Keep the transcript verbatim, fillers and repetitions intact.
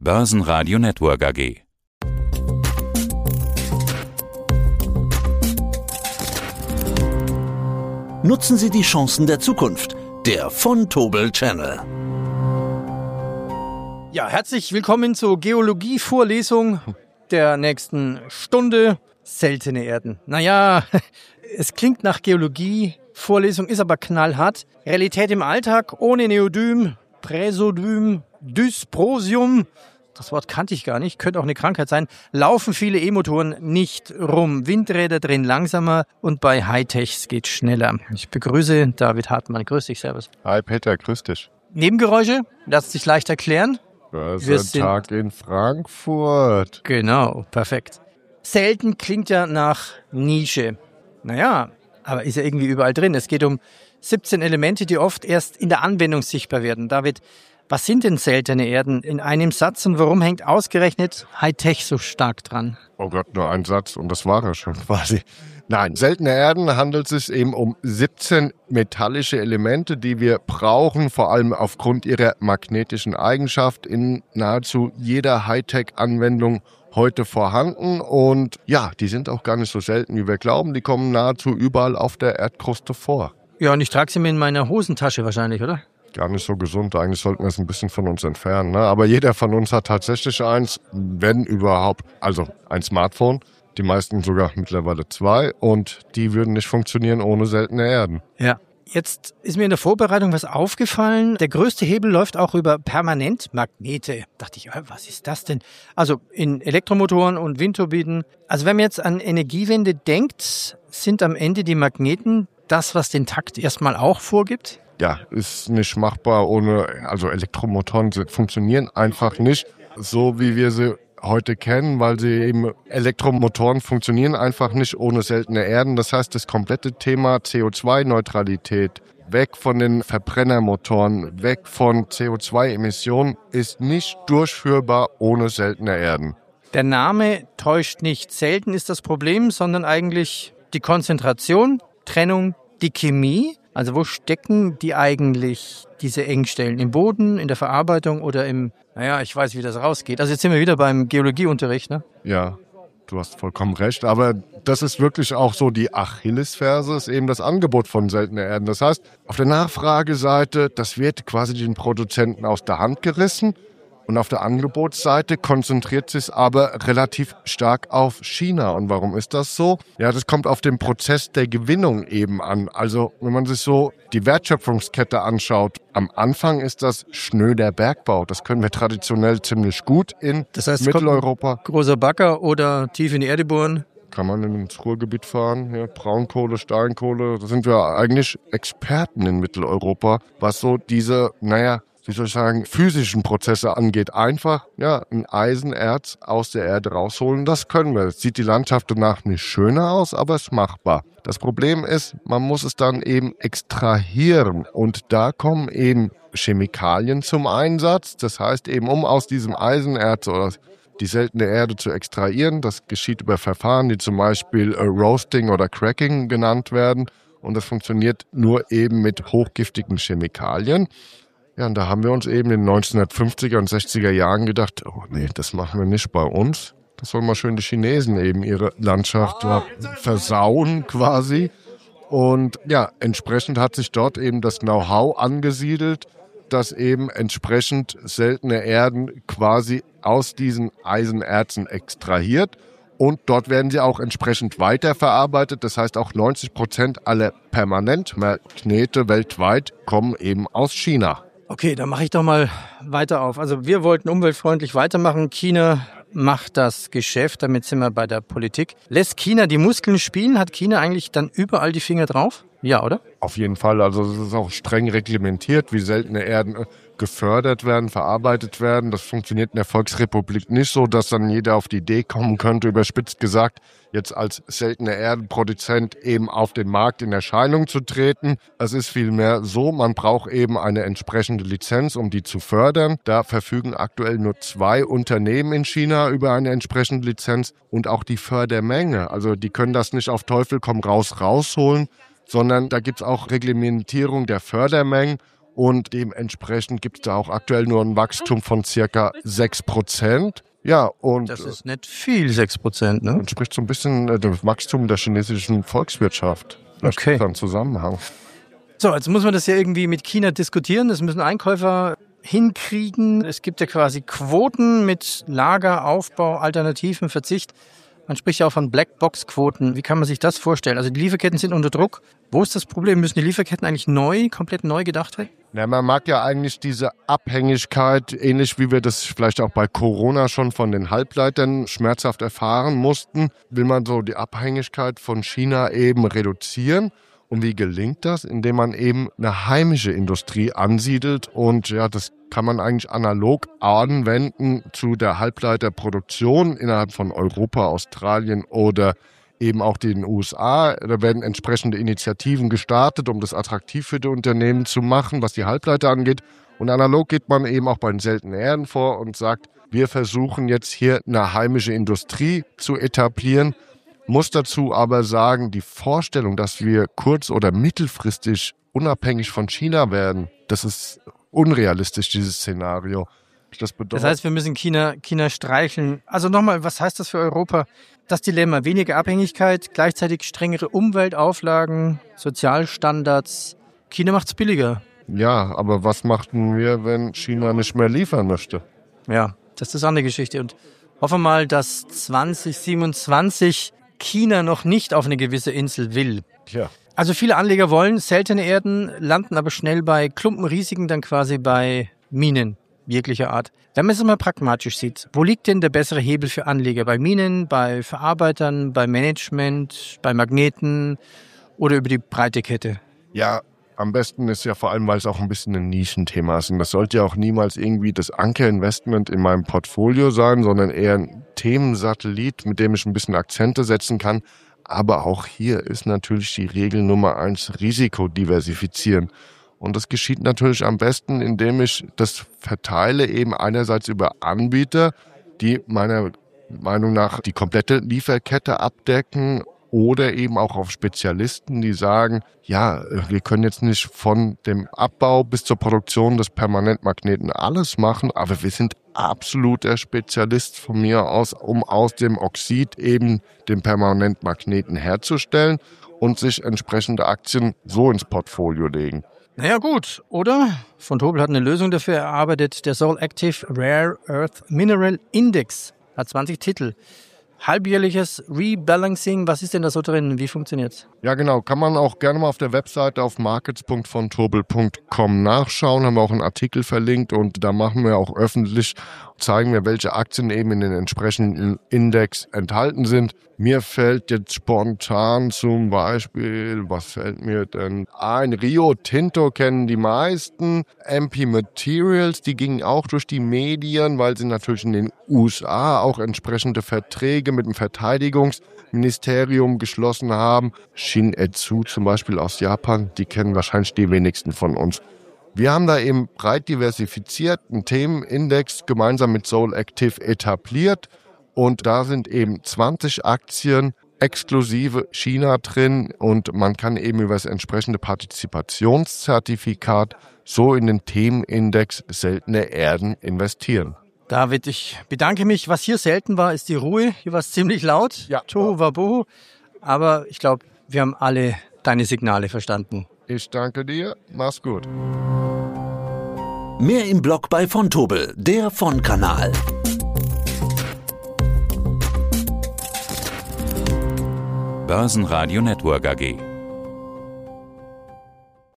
Börsenradio Network A G. Nutzen Sie die Chancen der Zukunft. Der von Tobel Channel. Ja, herzlich willkommen zur Geologie-Vorlesung der nächsten Stunde. Seltene Erden. Naja, es klingt nach Geologie-Vorlesung, ist aber knallhart. Realität im Alltag ohne Neodym, Präsodym, Dysprosium. Das Wort kannte ich gar nicht, könnte auch eine Krankheit sein. Laufen viele E-Motoren nicht rum. Windräder drehen langsamer und bei Hightechs geht's schneller. Ich begrüße David Hartmann. Grüß dich, servus. Hi Peter, grüß dich. Nebengeräusche, lässt sich leicht erklären. Börsentag in Frankfurt. Genau, perfekt. Selten klingt ja nach Nische. Naja, aber ist ja irgendwie überall drin. Es geht um siebzehn Elemente, die oft erst in der Anwendung sichtbar werden. David, was sind denn seltene Erden in einem Satz und warum hängt ausgerechnet Hightech so stark dran? Oh Gott, nur ein Satz und das war er schon quasi. Nein, seltene Erden handelt es sich eben um siebzehn metallische Elemente, die wir brauchen, vor allem aufgrund ihrer magnetischen Eigenschaft in nahezu jeder Hightech-Anwendung heute vorhanden. Und ja, die sind auch gar nicht so selten, wie wir glauben. Die kommen nahezu überall auf der Erdkruste vor. Ja, und ich trage sie mir in meiner Hosentasche wahrscheinlich, oder? Gar nicht so gesund. Eigentlich sollten wir es ein bisschen von uns entfernen. Ne? Aber jeder von uns hat tatsächlich eins, wenn überhaupt, also ein Smartphone. Die meisten sogar mittlerweile zwei. Und die würden nicht funktionieren ohne seltene Erden. Ja. Jetzt ist mir in der Vorbereitung was aufgefallen. Der größte Hebel läuft auch über Permanentmagnete. Dachte ich, was ist das denn? Also in Elektromotoren und Windturbinen. Also wenn man jetzt an Energiewende denkt, sind am Ende die Magneten das, was den Takt erstmal auch vorgibt? Ja, ist nicht machbar ohne, also Elektromotoren funktionieren einfach nicht so, wie wir sie heute kennen, weil sie eben Elektromotoren funktionieren einfach nicht ohne seltene Erden. Das heißt, das komplette Thema C O zwei Neutralität, weg von den Verbrennermotoren, weg von C O zwei Emissionen, ist nicht durchführbar ohne seltene Erden. Der Name täuscht nicht. Selten ist das Problem, sondern eigentlich die Konzentration, Trennung, die Chemie. Also wo stecken die eigentlich, diese Engstellen? Im Boden, in der Verarbeitung oder im, naja, ich weiß, wie das rausgeht. Also jetzt sind wir wieder beim Geologieunterricht, ne? Ja, du hast vollkommen recht. Aber das ist wirklich auch so die Achillesferse, ist eben das Angebot von seltenen Erden. Das heißt, auf der Nachfrageseite, das wird quasi den Produzenten aus der Hand gerissen. Und auf der Angebotsseite konzentriert sich aber relativ stark auf China. Und warum ist das so? Ja, das kommt auf den Prozess der Gewinnung eben an. Also wenn man sich so die Wertschöpfungskette anschaut, am Anfang ist das schnöder Bergbau. Das können wir traditionell ziemlich gut in das heißt, Mitteleuropa. Großer Bagger oder tief in die Erde bohren? Kann man ins Ruhrgebiet fahren, ja, Braunkohle, Steinkohle. Da sind wir eigentlich Experten in Mitteleuropa, was so diese, naja, wie soll ich sagen, physischen Prozesse angeht. Einfach, ja, ein Eisenerz aus der Erde rausholen, das können wir. Es sieht die Landschaft danach nicht schöner aus, aber es ist machbar. Das Problem ist, man muss es dann eben extrahieren und da kommen eben Chemikalien zum Einsatz. Das heißt eben, um aus diesem Eisenerz oder die seltene Erde zu extrahieren, das geschieht über Verfahren, die zum Beispiel Roasting oder Cracking genannt werden und das funktioniert nur eben mit hochgiftigen Chemikalien. Ja, und da haben wir uns eben in den neunzehnhundertfünfziger und sechziger Jahren gedacht, oh nee, das machen wir nicht bei uns. Das sollen mal schön die Chinesen eben ihre Landschaft oh, versauen quasi. Und ja, entsprechend hat sich dort eben das Know-how angesiedelt, dass eben entsprechend seltene Erden quasi aus diesen Eisenerzen extrahiert. Und dort werden sie auch entsprechend weiterverarbeitet. Das heißt, auch neunzig Prozent aller Permanentmagnete weltweit kommen eben aus China. Okay, dann mache ich doch mal weiter auf. Also wir wollten umweltfreundlich weitermachen. China macht das Geschäft, damit sind wir bei der Politik. Lässt China die Muskeln spielen? Hat China eigentlich dann überall die Finger drauf? Ja, oder? Auf jeden Fall. Also es ist auch streng reglementiert, wie seltene Erden gefördert werden, verarbeitet werden. Das funktioniert in der Volksrepublik nicht so, dass dann jeder auf die Idee kommen könnte, überspitzt gesagt, jetzt als seltene Erdenproduzent eben auf den Markt in Erscheinung zu treten. Es ist vielmehr so, man braucht eben eine entsprechende Lizenz, um die zu fördern. Da verfügen aktuell nur zwei Unternehmen in China über eine entsprechende Lizenz und auch die Fördermenge. Also die können das nicht auf Teufel komm raus rausholen, sondern da gibt es auch Reglementierung der Fördermengen. Und dementsprechend gibt es da auch aktuell nur ein Wachstum von circa sechs Prozent. Ja, und das ist nicht viel, sechs Prozent, ne? entspricht so ein bisschen äh, dem Wachstum der chinesischen Volkswirtschaft. Das Okay. ist ein Zusammenhang. So, jetzt muss man das ja irgendwie mit China diskutieren. Das müssen Einkäufer hinkriegen. Es gibt ja quasi Quoten mit Lager, Aufbau, Alternativen, Verzicht. Man spricht ja auch von Blackbox-Quoten. Wie kann man sich das vorstellen? Also die Lieferketten sind unter Druck. Wo ist das Problem? Müssen die Lieferketten eigentlich neu, komplett neu gedacht werden? Ja, man mag ja eigentlich diese Abhängigkeit, ähnlich wie wir das vielleicht auch bei Corona schon von den Halbleitern schmerzhaft erfahren mussten, will man so die Abhängigkeit von China eben reduzieren. Und wie gelingt das? Indem man eben eine heimische Industrie ansiedelt. Und ja, das kann man eigentlich analog anwenden zu der Halbleiterproduktion innerhalb von Europa, Australien oder eben auch den U S A. Da werden entsprechende Initiativen gestartet, um das attraktiv für die Unternehmen zu machen, was die Halbleiter angeht. Und analog geht man eben auch bei den seltenen Erden vor und sagt, wir versuchen jetzt hier eine heimische Industrie zu etablieren. Muss dazu aber sagen, die Vorstellung, dass wir kurz- oder mittelfristig unabhängig von China werden, das ist unrealistisch, dieses Szenario. Das bedeutet, Das heißt, wir müssen China, China streicheln. Also nochmal, was heißt das für Europa? Das Dilemma, weniger Abhängigkeit, gleichzeitig strengere Umweltauflagen, Sozialstandards. China macht's billiger. ja, aber was machten wir, wenn China nicht mehr liefern möchte? Ja, das ist eine andere Geschichte. Und hoffen wir mal, dass zwanzig siebenundzwanzig China noch nicht auf eine gewisse Insel will. Tja. Also viele Anleger wollen seltene Erden, landen aber schnell bei Klumpenrisiken, dann quasi bei Minen jeglicher Art. Wenn man es mal pragmatisch sieht, wo liegt denn der bessere Hebel für Anleger? Bei Minen, bei Verarbeitern, bei Management, bei Magneten oder über die breite Kette? Ja, am besten ist ja vor allem, weil es auch ein bisschen ein Nischenthema ist. Und das sollte ja auch niemals irgendwie das Ankerinvestment in meinem Portfolio sein, sondern eher ein Themensatellit, mit dem ich ein bisschen Akzente setzen kann. Aber auch hier ist natürlich die Regel Nummer eins, Risiko diversifizieren. Und das geschieht natürlich am besten, indem ich das verteile eben einerseits über Anbieter, die meiner Meinung nach die komplette Lieferkette abdecken, oder eben auch auf Spezialisten, die sagen, ja, wir können jetzt nicht von dem Abbau bis zur Produktion des Permanentmagneten alles machen, aber wir sind absoluter Spezialist von mir aus, um aus dem Oxid eben den Permanentmagneten herzustellen und sich entsprechende Aktien so ins Portfolio legen. Naja gut, oder? Von Tobel hat eine Lösung dafür erarbeitet. Der Sol Active Rare Earth Mineral Index hat zwanzig Titel. Halbjährliches Rebalancing, was ist denn da so drin? Wie funktioniert's? Ja genau, kann man auch gerne mal auf der Webseite auf markets punkt von tobel punkt com nachschauen, haben wir auch einen Artikel verlinkt und da machen wir auch öffentlich, zeigen wir, welche Aktien eben in den entsprechenden Index enthalten sind. Mir fällt jetzt spontan zum Beispiel, was fällt mir denn ein? Rio Tinto kennen die meisten, M P Materials, die gingen auch durch die Medien, weil sie natürlich in den U S A auch entsprechende Verträge mit dem Verteidigungsministerium geschlossen haben. Shin-Etsu zum Beispiel aus Japan, die kennen wahrscheinlich die wenigsten von uns. Wir haben da eben breit diversifiziert einen Themenindex gemeinsam mit Sol Active etabliert und da sind eben zwanzig Aktien exklusive China drin und man kann eben über das entsprechende Partizipationszertifikat so in den Themenindex seltene Erden investieren. David, ich bedanke mich. Was hier selten war, ist die Ruhe. Hier war es ziemlich laut. Ja. Tohu wabohu. Aber ich glaube, wir haben alle deine Signale verstanden. Ich danke dir. Mach's gut. Mehr im Blog bei von Tobel, der Von-Kanal. Börsenradio Network A G.